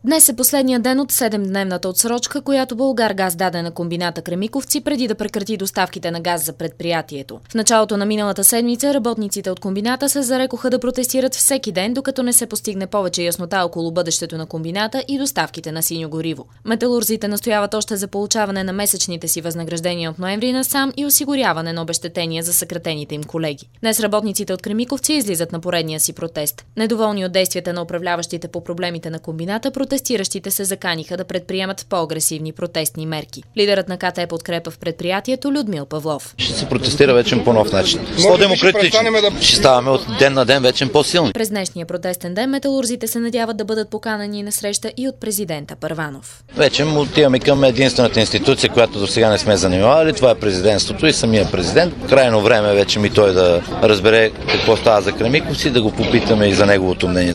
Днес е последния ден от 7-дневната отсрочка, която Булгаргаз даде на комбината Кремиковци преди да прекрати доставките на газ за предприятието. В началото на миналата седмица работниците от комбината се зарекоха да протестират всеки ден, докато не се постигне повече яснота около бъдещето на комбината и доставките на синьо гориво. Металурзите настояват още за получаване на месечните си възнаграждения от ноември насам и осигуряване на обезщетения за съкратените им колеги. Днес работниците от Кремиковци излизат на поредния си протест. Недоволни от действията на управляващите по проблемите на комбината, протестиращите се заканиха да предприемат по-агресивни протестни мерки. Лидерът на КТ подкрепа в предприятието Людмил Павлов. Ще се протестира вече по нов начин. По-демократично. Ще ставаме от ден на ден вече по-силни. През днешния протестен ден металурзите се надяват да бъдат поканени на среща и от президента Първанов. Вече отиваме към единствената институция, която до сега не сме занимавали. Това е президентството и самия президент. Крайно време вече той да разбере какво става за Кремиковци, да го попитаме и за неговото мнение.